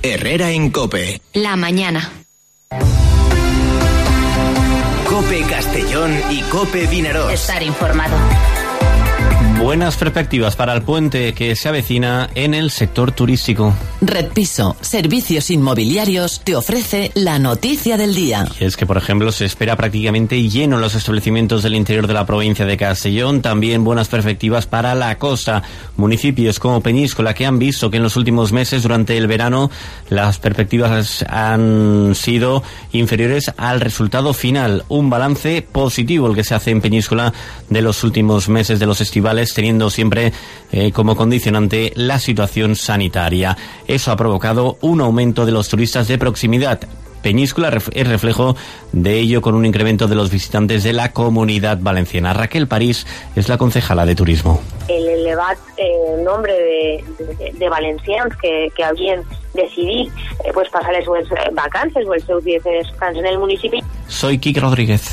Herrera en COPE. La mañana. COPE Castellón y COPE Vinaròs. Estar informado. Buenas perspectivas para el puente que se avecina en el sector turístico. Redpiso, servicios inmobiliarios, te ofrece la noticia del día. Y es que, por ejemplo, se espera prácticamente lleno los establecimientos del interior de la provincia de Castellón. También buenas perspectivas para la costa. Municipios como Peñíscola, que han visto que en los últimos meses, durante el verano, las perspectivas han sido inferiores al resultado final. Un balance positivo el que se hace en Peñíscola de los últimos meses de los estivales, teniendo siempre como condicionante la situación sanitaria. Eso ha provocado un aumento de los turistas de proximidad. Peñíscola es reflejo de ello, con un incremento de los visitantes de la Comunitat Valenciana. Raquel París és la concejala de Turismo. El elevat nombre de valencians que havien decidit passar les seues vacances o els seus dies de descans en el municipi. Soy Quique Rodríguez.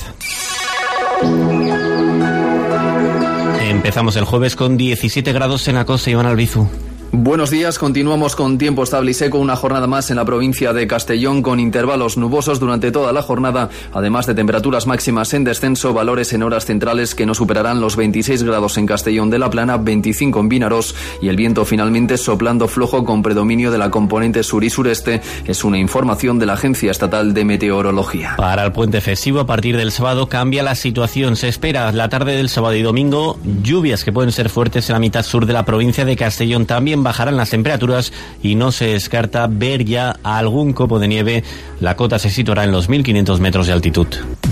Empezamos el jueves con 17 grados en la costa. Iván Albizu. Buenos días, continuamos con tiempo estable y seco, una jornada más en la provincia de Castellón con intervalos nubosos durante toda la jornada, además de temperaturas máximas en descenso, valores en horas centrales que no superarán los 26 grados en Castellón de la Plana, 25 en Vinaròs y el viento finalmente soplando flojo con predominio de la componente sur y sureste. Es una información de la Agencia Estatal de Meteorología. Para el puente festivo, a partir del sábado cambia la situación. Se espera la tarde del sábado y domingo lluvias que pueden ser fuertes en la mitad sur de la provincia de Castellón. También bajarán las temperaturas y no se descarta ver ya algún copo de nieve. La cota se situará en los 1.500 metros de altitud.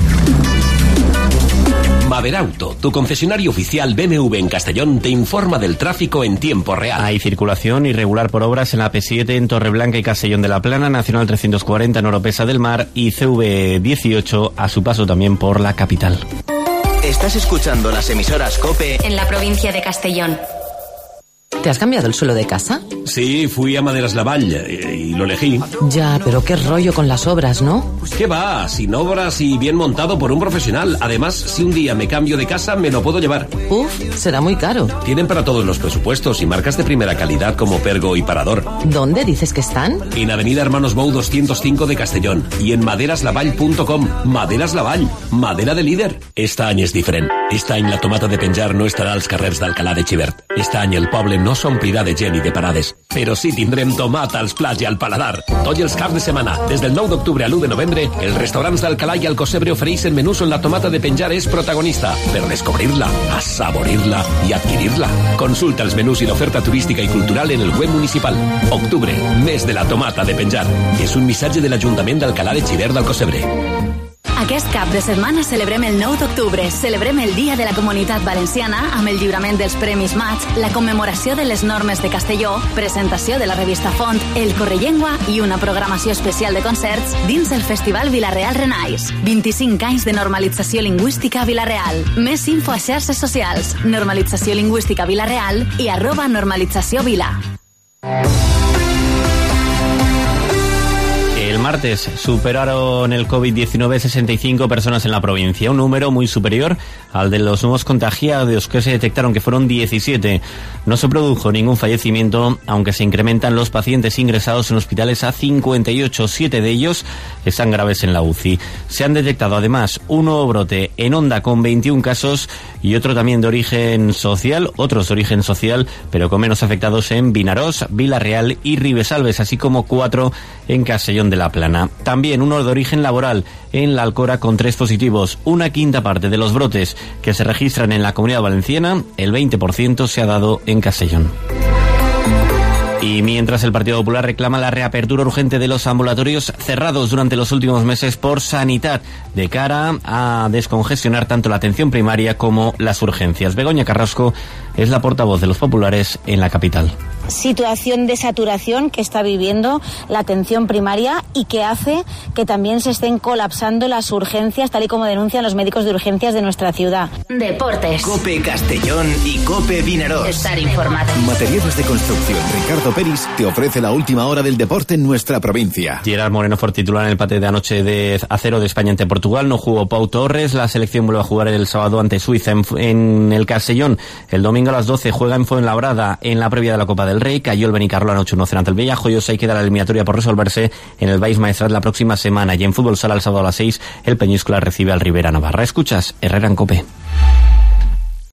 Maderauto, tu concesionario oficial BMW en Castellón, te informa del tráfico en tiempo real. Hay circulación irregular por obras en la P7 en Torreblanca y Castellón de la Plana, Nacional 340 en Oropesa del Mar y CV18 a su paso también por la capital. Estás escuchando las emisoras COPE en la provincia de Castellón. ¿Te has cambiado el suelo de casa? Sí, fui a Maderas Lavall y lo elegí. Ya, pero qué rollo con las obras, ¿no? ¿Qué va? Sin obras y bien montado por un profesional. Además, si un día me cambio de casa, me lo puedo llevar. Uf, será muy caro. Tienen para todos los presupuestos y marcas de primera calidad como Pergo y Parador. ¿Dónde dices que están? En Avenida Hermanos Bou 205 de Castellón y en maderaslavall.com. Maderas Lavall, madera de líder. Este any és diferent. Este any la tomata de penjar no estarà als carrers d'Alcalà de Xivert. Este any el poble no s'omplirà de gent i de parades, però sí tindrem tomata als plats i al paladar. Tots els caps de setmana, des del 9 d'octubre a l'1 de novembre, els restaurants d'Alcalà i Alcocebre ofereixen menús on la tomata de penjar és protagonista, per descobrir-la, assaborir-la i adquirir-la. Consulta els menús i l'oferta turística i cultural en el web municipal. Octubre, mes de la tomata de penjar. És un missatge de l'Ajuntament d'Alcalà de Xivert d'Alcocebre. Aquest cap de setmana celebrem el 9 d'octubre. Celebrem el Dia de la Comunitat Valenciana amb el lliurament dels Premis Maig, la commemoració de les normes de Castelló, presentació de la revista Font, el Correllengua i una programació especial de concerts dins el Festival Vila-real Renais. 25 anys de normalització lingüística a Vila-real. Més info a xarxes socials, normalització lingüística Vila-real i @normalitzaciovila. El martes superaron el COVID-19 65 personas en la provincia, un número muy superior al de los nuevos contagiados, que se detectaron, que fueron 17. No se produjo ningún fallecimiento, aunque se incrementan los pacientes ingresados en hospitales a 58, 7 de ellos están graves en la UCI. Se han detectado además un nuevo brote en Onda con 21 casos y otro también de origen social, otros de origen social, pero con menos afectados en Vinaròs, Vila-real y Ribesalbes, así como 4 en Castellón de la Plana. También uno de origen laboral en la Alcora con 3 positivos. Una quinta parte de los brotes que se registran en la Comunidad Valenciana, el 20% se ha dado en Castellón. Y mientras el Partido Popular reclama la reapertura urgente de los ambulatorios cerrados durante los últimos meses por Sanitat, de cara a descongestionar tanto la atención primaria como las urgencias. Begoña Carrasco es la portavoz de los populares en la capital. Situación de saturación que está viviendo la atención primaria y que hace que también se estén colapsando las urgencias, tal y como denuncian los médicos de urgencias de nuestra ciudad. Deportes. COPE Castellón y COPE Vinaròs. Estar informado. Materiales de construcción Ricardo Peris te ofrece la última hora del deporte en nuestra provincia. Gerard Moreno fue titular en el empate de anoche de A0 de España ante Portugal. No jugó Pau Torres. La selección vuelve a jugar el sábado ante Suiza en el Castellón. El domingo domingo a las 12 juega en Fuenlabrada en la previa de la Copa del Rey. Cayó el Benicarló anoche 1-0 ante el Villajoyosa y queda la eliminatoria por resolverse en el Baix Maestrat la próxima semana. Y en fútbol sala el sábado a las 6 el Peñíscola recibe al Rivera Navarra. Escuchas Herrera en COPE.